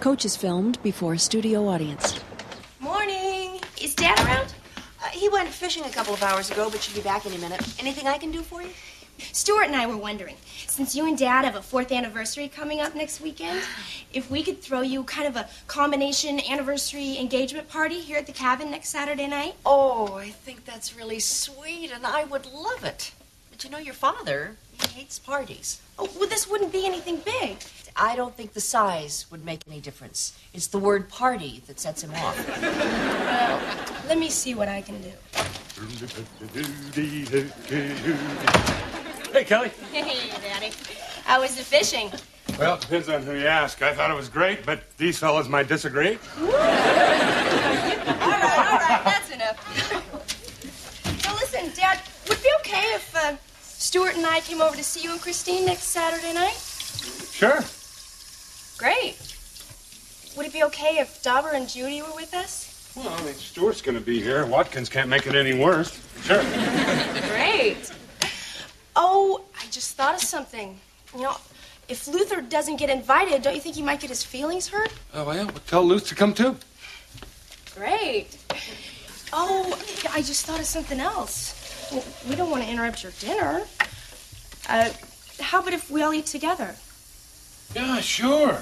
Coach is filmed before a studio audience. Morning. Is Dad around? He went fishing a couple of hours ago, but should be back any minute. Anything I can do for you? Stuart and I were wondering, since you and Dad have a 4th anniversary coming up next weekend, if we could throw you kind of a combination anniversary engagement party here at the cabin next Saturday night. Oh, I think that's really sweet, and I would love it. But you know, your father, he hates parties. Oh, well, this wouldn't be anything big. I don't think the size would make any difference. It's the word party that sets him off. Well, let me see what I can do. Hey, Kelly. Hey, Daddy. How was the fishing? Well, it depends on who you ask. I thought it was great, but these fellas might disagree. All right, that's enough. So listen, Dad, would it be okay if Stuart and I came over to see you and Christine next Saturday night? Sure. Great. Would it be okay if Dauber and Judy were with us? Well, I mean, Stuart's going to be here. Watkins can't make it any worse. Sure. Great. Oh, I just thought of something. You know, if Luther doesn't get invited, don't you think he might get his feelings hurt? Oh, well, we'll tell Luth to come too. Great. Oh, I just thought of something else. Well, we don't want to interrupt your dinner. How about if we all eat together? Yeah, sure.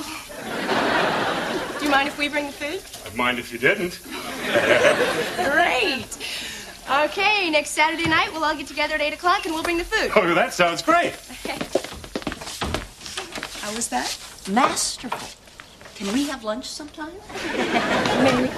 Oh. Do you mind if we bring the food? I'd mind if you didn't. Great. Okay, next Saturday night, we'll all get together at 8 o'clock and we'll bring the food. Oh, that sounds great. How was that? Masterful. Can we have lunch sometime? Maybe.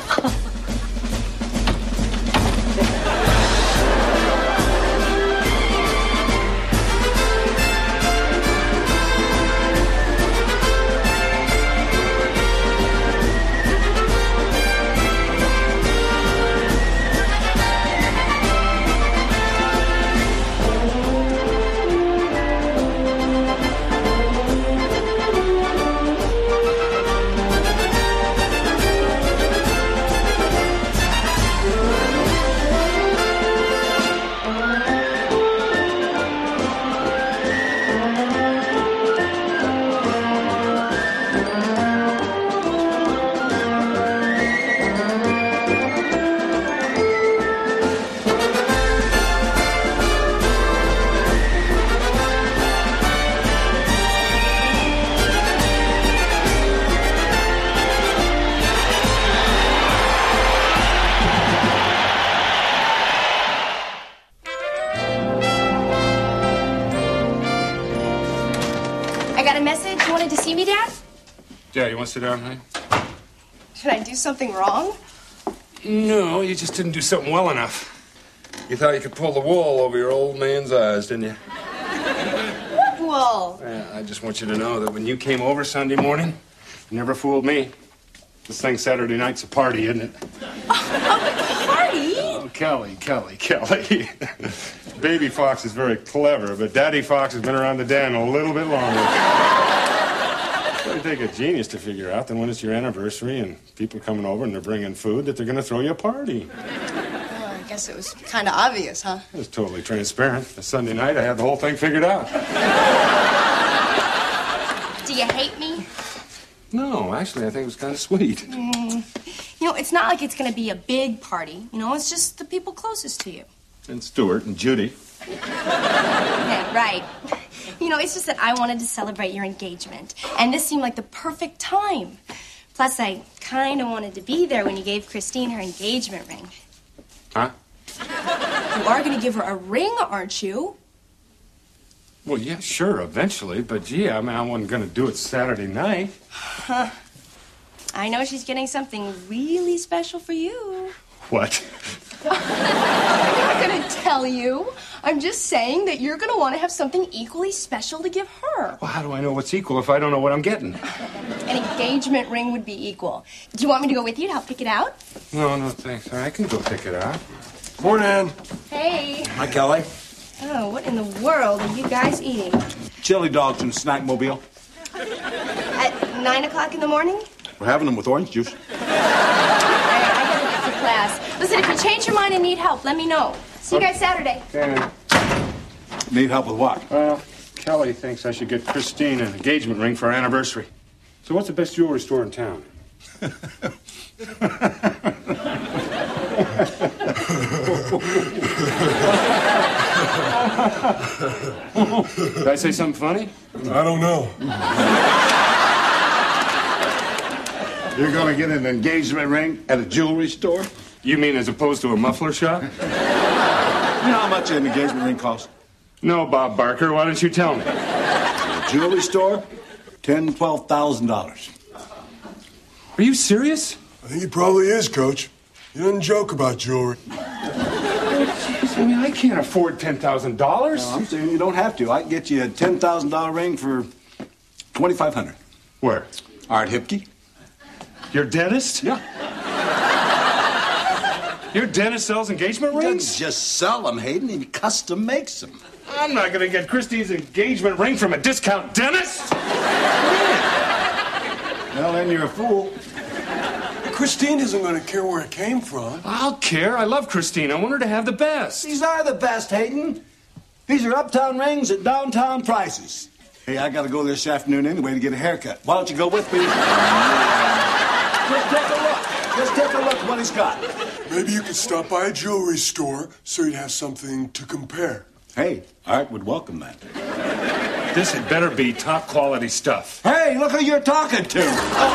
Yeah, you want to sit down, honey? Did I do something wrong? No, you just didn't do something well enough. You thought you could pull the wool over your old man's eyes, didn't you? What wool? Yeah, I just want you to know that when you came over Sunday morning, you never fooled me. This thing Saturday night's a party, isn't it? A party? Oh, Kelly. Baby Fox is very clever, but Daddy Fox has been around the den a little bit longer. It would take a genius to figure out that when it's your anniversary and people are coming over and they're bringing food, that they're going to throw you a party. Well, I guess it was kind of obvious, huh? It was totally transparent. The Sunday night, I had the whole thing figured out. Do you hate me? No, actually, I think it was kind of sweet. You know, it's not like it's going to be a big party. You know, it's just the people closest to you. And Stuart and Judy. Yeah, right. You know, it's just that I wanted to celebrate your engagement. And this seemed like the perfect time. Plus, I kind of wanted to be there when you gave Christine her engagement ring. Huh? You are going to give her a ring, aren't you? Well, yeah, sure, eventually. But, gee, I mean, I wasn't going to do it Saturday night. Huh. I know she's getting something really special for you. What? I'm not going to tell you. I'm just saying that you're going to want to have something equally special to give her. Well, how do I know what's equal if I don't know what I'm getting? An engagement ring would be equal. Do you want me to go with you to help pick it out? No, thanks. I can go pick it out. Morning. Hey. Hi, Kelly. Oh, what in the world are you guys eating? Chili dogs in the snack mobile. At 9 o'clock in the morning? We're having them with orange juice. I gotta get to class. Listen, if you change your mind and need help, let me know. See you guys Saturday. Okay. Need help with what? Well, Kelly thinks I should get Christine an engagement ring for our anniversary. So what's the best jewelry store in town? Did I say something funny? I don't know. You're gonna get an engagement ring at a jewelry store? You mean as opposed to a muffler shop? You know how much an engagement ring costs? No, Bob Barker. Why don't you tell me? A jewelry store? $10,000-$12,000. Are you serious? I think he probably is, Coach. He doesn't joke about jewelry. Jeez, I mean, I can't afford $10,000. No, I'm saying you don't have to. I can get you a $10,000 ring for $2,500. Where? Art Hipke. Your dentist? Yeah. Your dentist sells engagement He rings? doesn't just sell them, Hayden. He custom makes them. I'm not going to get Christine's engagement ring from a discount dentist. Well, then you're a fool. Christine isn't going to care where it came from. I'll care. I love Christine. I want her to have the best. These are the best, Hayden. These are uptown rings at downtown prices. Hey, I got to go this afternoon anyway to get a haircut. Why don't you go with me? Just take a look. Just take a look at what he's got. Maybe you could stop by a jewelry store so you'd have something to compare. Hey, Art would welcome that. This had better be top quality stuff. Hey, look who you're talking to.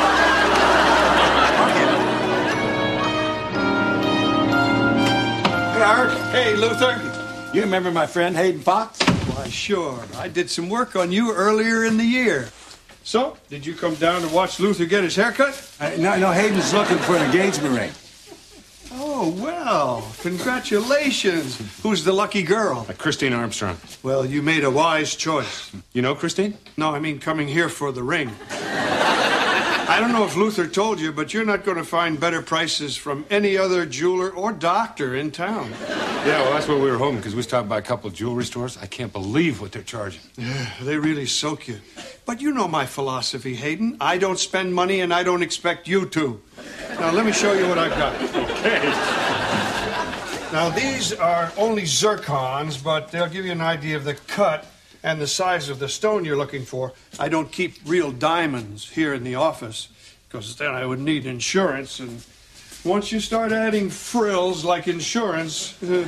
Hey, Art. Hey, Luther. You remember my friend Hayden Fox? Why, sure. I did some work on you earlier in the year. So, did you come down to watch Luther get his haircut? No, Hayden's looking for an engagement ring. Oh, well, congratulations. Who's the lucky girl? Christine Armstrong. Well, you made a wise choice. You know Christine? No, I mean coming here for the ring. I don't know if Luther told you, but you're not going to find better prices from any other jeweler or doctor in town. Yeah, well, that's what we were hoping, because we stopped by a couple of jewelry stores. I can't believe what they're charging. Yeah, they really soak you. But you know my philosophy, Hayden. I don't spend money, and I don't expect you to. Now, let me show you what I've got. Okay. Now, these are only zircons, but they'll give you an idea of the cut and the size of the stone you're looking for. I don't keep real diamonds here in the office, because then I would need insurance, and once you start adding frills like insurance... Minnie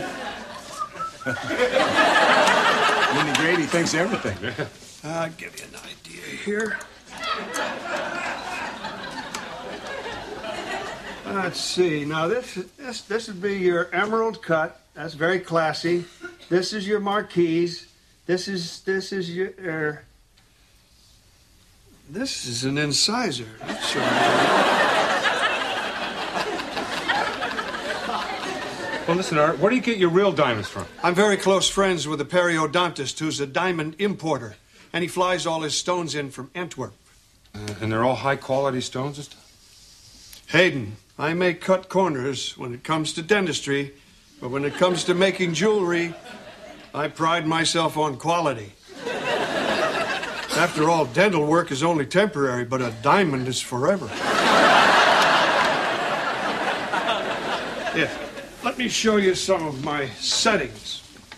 Grady thinks everything. I'll give you an idea here. Let's see. Now, this would be your emerald cut. That's very classy. This is your marquise. This is your... this is an incisor. That's sure. Well, listen, Art, where do you get your real diamonds from? I'm very close friends with a periodontist who's a diamond importer, and he flies all his stones in from Antwerp. And they're all high-quality stones and stuff? Hayden, I may cut corners when it comes to dentistry, but when it comes to making jewelry, I pride myself on quality. After all, dental work is only temporary, but a diamond is forever. Yeah, let me show you some of my settings.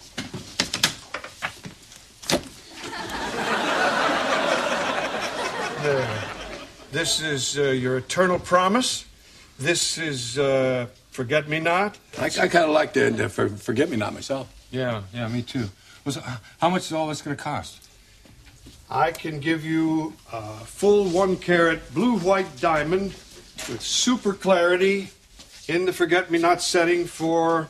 This is your eternal promise. This is forget-me-not. I kind of like the forget-me-not myself. Yeah, me too. How much is all this going to cost? I can give you a full 1-carat blue-white diamond with super clarity in the forget-me-not setting for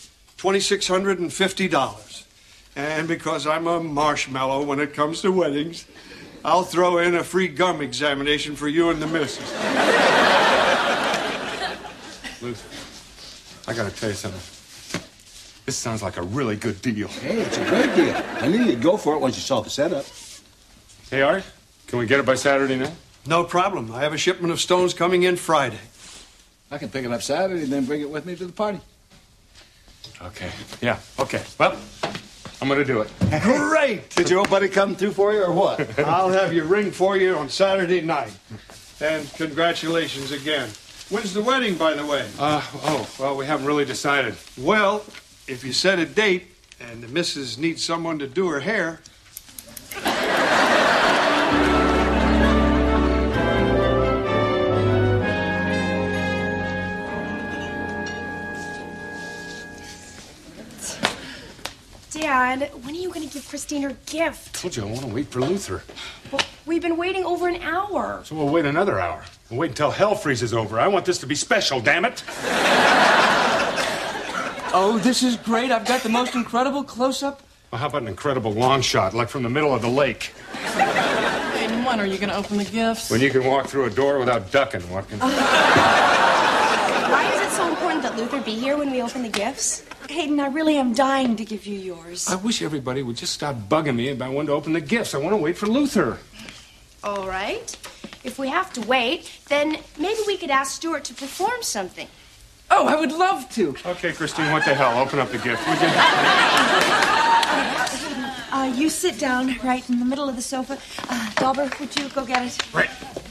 $2,650. And because I'm a marshmallow when it comes to weddings, I'll throw in a free gum examination for you and the missus. Luther, I got to tell you something. This sounds like a really good deal. Hey, it's a great deal. I knew you'd go for it once you saw the setup. Hey, Art, can we get it by Saturday night? No problem. I have a shipment of stones coming in Friday. I can pick it up Saturday and then bring it with me to the party. Okay. Yeah, okay. Well, I'm going to do it. Great! Did your old buddy come through for you or what? I'll have your ring for you on Saturday night. And congratulations again. When's the wedding, by the way? Well, we haven't really decided. Well, if you set a date and the missus needs someone to do her hair... God. When are you going to give Christine her gift? I told you I want to wait for Luther. Well, we've been waiting over an hour. So we'll wait another hour. We'll wait until hell freezes over. I want this to be special, damn it. Oh, this is great. I've got the most incredible close-up. Well, how about an incredible long shot, like from the middle of the lake? Hayden, when are you going to open the gifts? When you can walk through a door without ducking, Watkins. Why is it so important that Luther be here when we open the gifts? Hayden, I really am dying to give you yours. I wish everybody would just stop bugging me about when to open the gifts. I want to wait for Luther. All right. If we have to wait, then maybe we could ask Stuart to perform something. Oh, I would love to. Okay, Christine, what the hell? Open up the gift, would you? You sit down right in the middle of the sofa. Dauber, would you go get it? Right.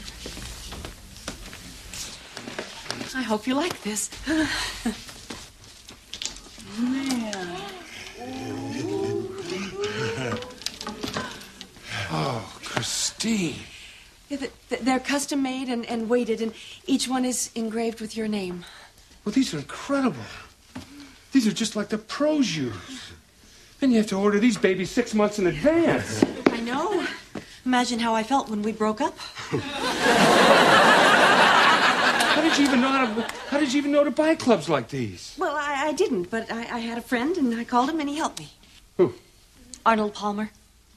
I hope you like this. Oh, Christine. Yeah, they're custom made and weighted, and each one is engraved with your name. Well, these are incredible. These are just like the pros use. Then you have to order these babies 6 months in advance. I know. Imagine how I felt when we broke up. How did you even know to buy clubs like these? Well, I didn't, but I had a friend, and I called him, and he helped me. Who? Arnold Palmer.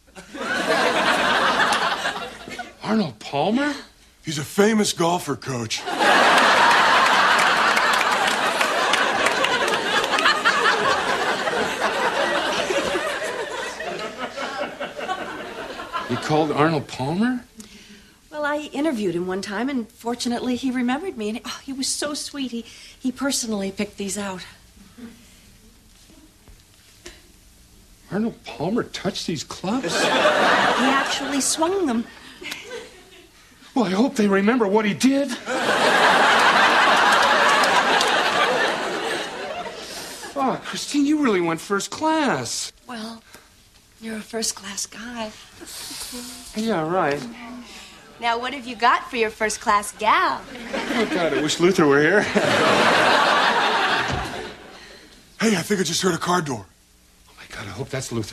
Arnold Palmer? He's a famous golfer, Coach. You called Arnold Palmer? Well, I interviewed him one time, and fortunately he remembered me, and he was so sweet. He personally picked these out. Arnold Palmer touched these clubs? He actually swung them. Well, I hope they remember what he did. Oh, Christine, you really went first class. Well, you're a first-class guy. Yeah, right. Now, what have you got for your first-class gal? Oh, God, I wish Luther were here. Hey, I think I just heard a car door. Oh, my God, I hope that's Luther.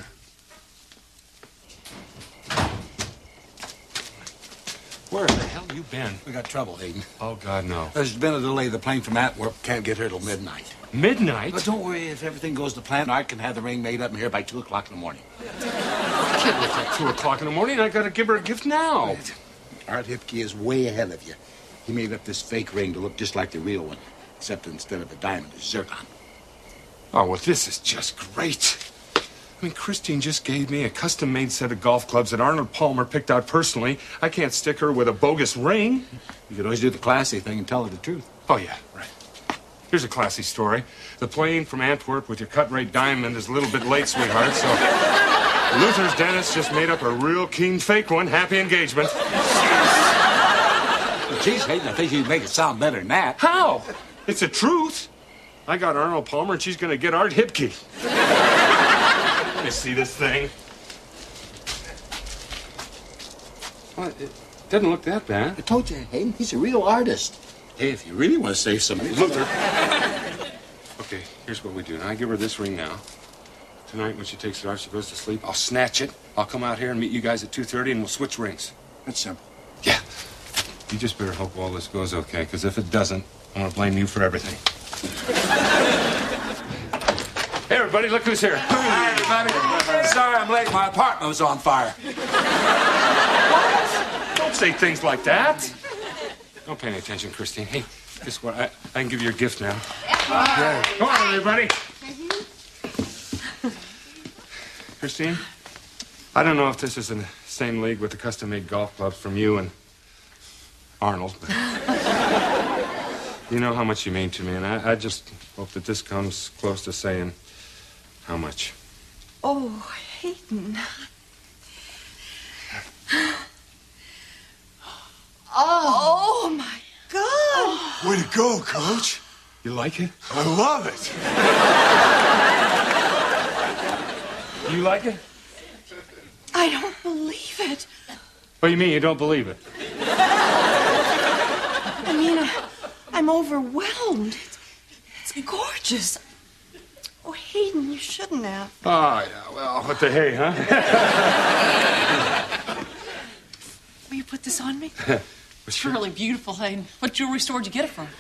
Where the hell you been? We got trouble, Hayden. Oh, God, no. There's been a delay. The plane from Antwerp can't get here till midnight. Midnight? But don't worry, if everything goes to plan, I can have the ring made up and here by 2 o'clock in the morning. I can't wait till 2 o'clock in the morning. I gotta give her a gift now. Art Hipke is way ahead of you. He made up this fake ring to look just like the real one, except instead of a diamond, it's zircon. Oh, well, this is just great. I mean, Christine just gave me a custom-made set of golf clubs that Arnold Palmer picked out personally. I can't stick her with a bogus ring. You could always do the classy thing and tell her the truth. Oh, yeah, right. Here's a classy story. The plane from Antwerp with your cut-rate diamond is a little bit late, sweetheart, so Luther's dentist just made up a real keen fake one. Happy engagement. Well, geez, Hayden, I think you can make it sound better than that. How? It's the truth. I got Arnold Palmer, and she's going to get Art Hipke. Let me see this thing. Well, it doesn't look that bad. I told you, Hayden, he's a real artist. Hey, if you really want to save some money, Luther. Okay, here's what we do. Now, I give her this ring now. Tonight, when she takes it off, she goes to sleep. I'll snatch it. I'll come out here and meet you guys at 2:30, and we'll switch rings. That's simple. Yeah. You just better hope all this goes okay, because if it doesn't, I'm going to blame you for everything. Hey, everybody, look who's here. Hi, everybody. Sorry I'm late. My apartment was on fire. What? Don't say things like that. Don't pay any attention, Christine. Hey, guess what? I can give you a gift now. Yeah. Come on, everybody. Christine, I don't know if this is in the same league with the custom-made golf clubs from you and Arnold, but you know how much you mean to me, and I just hope that this comes close to saying how much. Oh, Hayden. Oh, my God. Way to go, Coach. You like it? I love it. You like it? I don't believe it. What do you mean you don't believe it? I mean, I'm overwhelmed. It's gorgeous. Oh, Hayden, you shouldn't have. Oh, yeah, well, what the hey, huh? Will you put this on me? It's really beautiful, Hayden. What jewelry store did you get it from?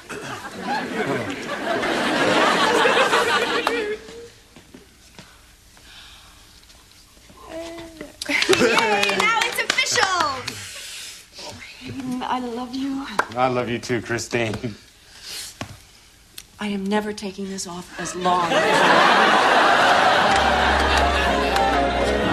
Yay, now it's official! Hayden, I love you. I love you too, Christine. I am never taking this off as long as...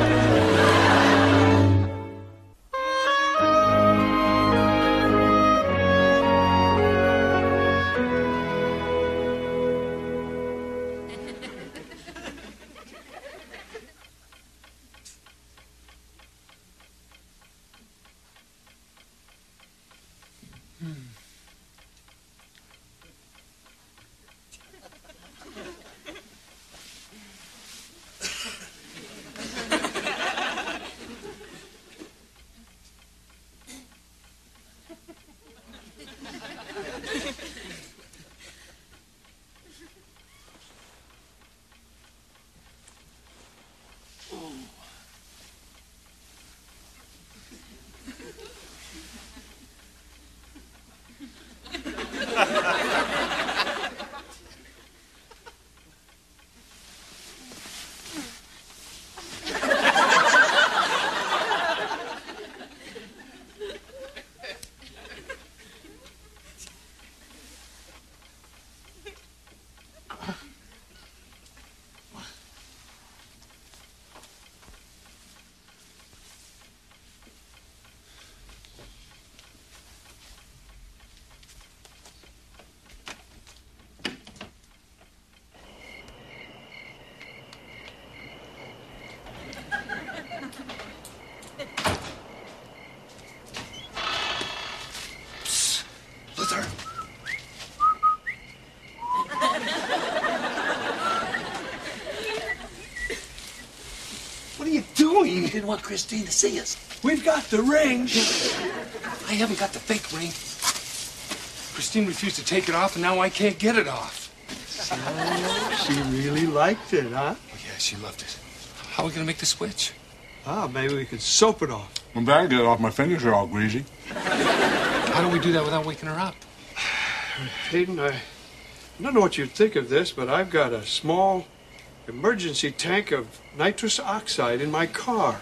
We didn't want Christine to see us. We've got the ring. I haven't got the fake ring. Christine refused to take it off, and now I can't get it off. So she really liked it, huh? Oh, yeah, she loved it. How are we going to make the switch? Ah, maybe we could soap it off. I'm glad to get it off. My fingers are all greasy. How do we do that without waking her up? Hayden, I don't know what you'd think of this, but I've got a small emergency tank of nitrous oxide in my car.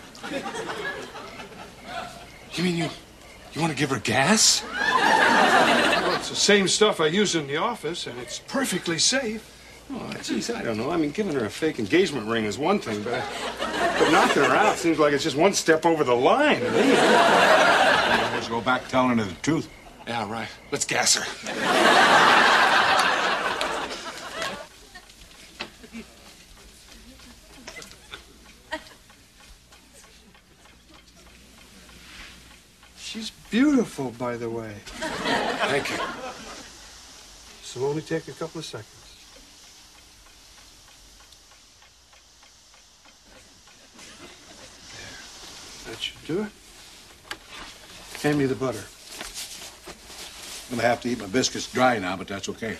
You mean you want to give her gas? Well, it's the same stuff I use in the office, and it's perfectly safe. Oh, geez, I don't know. I mean, giving her a fake engagement ring is one thing, but knocking her out seems like it's just one step over the line to me. Let's go back telling her the truth. Yeah, right. Let's gas her. She's beautiful, by the way. Thank you. This will only take a couple of seconds. There. That should do it. Hand me the butter. I'm gonna have to eat my biscuits dry now, but that's okay.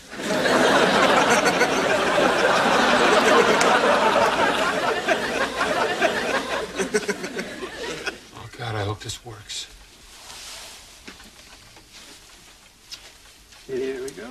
Oh, God, I hope this works. Here we go.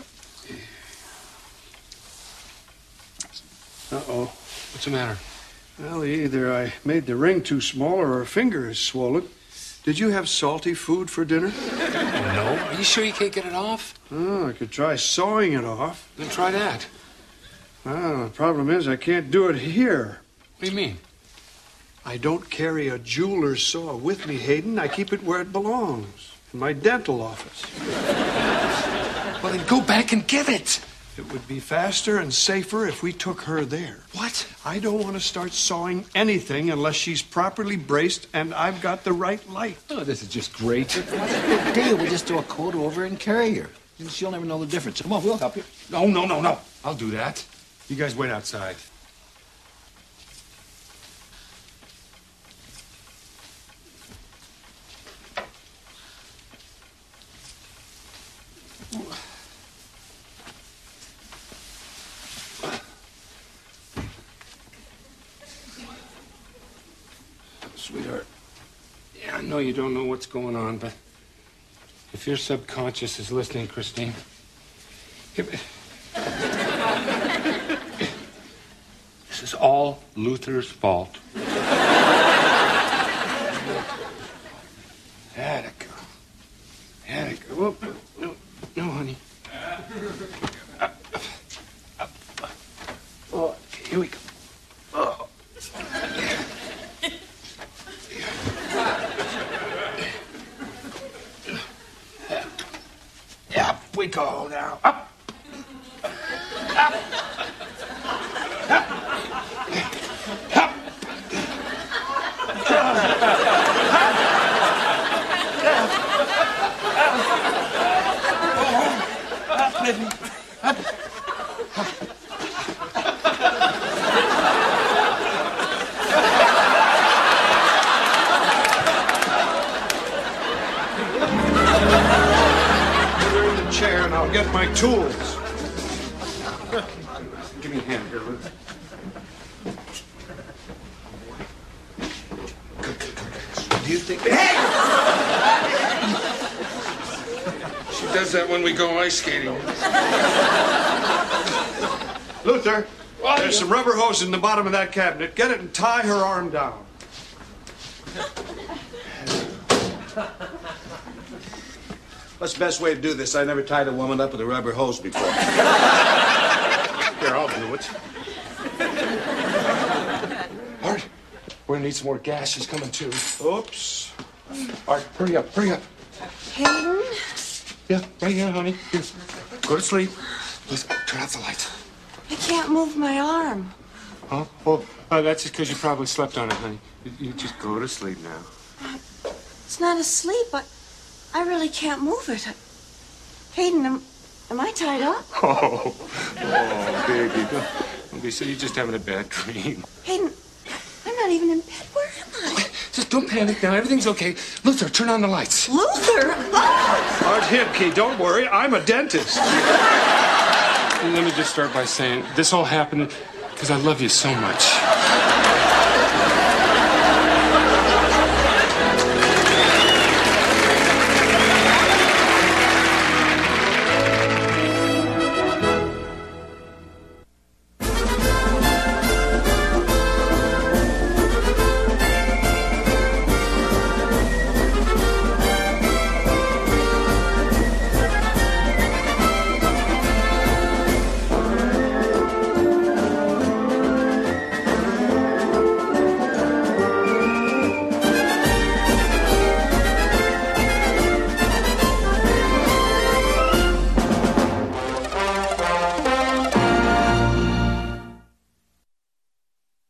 Uh-oh. What's the matter? Well, either I made the ring too small or her finger is swollen. Did you have salty food for dinner? No. Are you sure you can't get it off? Oh, I could try sawing it off. Then try that. Well, the problem is I can't do it here. What do you mean? I don't carry a jeweler's saw with me, Hayden. I keep it where it belongs, in my dental office. Well, then go back and get it. It would be faster and safer if we took her there. What? I don't want to start sawing anything unless she's properly braced and I've got the right light. Oh, this is just great. What's the big deal? We just do a coat over and carry her. She'll never know the difference. Come on, we'll help you. No. I'll do that. You guys wait outside. know you don't know what's going on, but if your subconscious is listening, Christine, this is all Luther's fault. Attica. Whoop. No, honey. Oh, here we go. Oh. Up we go now. Up. Up. Up. Chair and I'll get my tools. Give me a hand here, Luther. Do you think... She does that when we go ice skating. Luther, there's some rubber hose in the bottom of that cabinet. Get it and tie her arm down. What's the best way to do this? I never tied a woman up with a rubber hose before. Here, I'll do it. Art, we're gonna need some more gas. She's coming too. Oops. Art, hurry up. Hayden? Yeah, right here, honey. Here. Go to sleep. Listen, turn off the lights. I can't move my arm. Huh? Well, that's just because you probably slept on it, honey. You just go to sleep now. It's not asleep. I really can't move it. Hayden, am I tied up? Oh, baby. Don't be silly. You're just having a bad dream. Hayden, I'm not even in bed. Where am I? Just don't panic now. Everything's okay. Luther, turn on the lights. Luther? Oh! Art Hipke, don't worry. I'm a dentist. Let me just start by saying this all happened because I love you so much.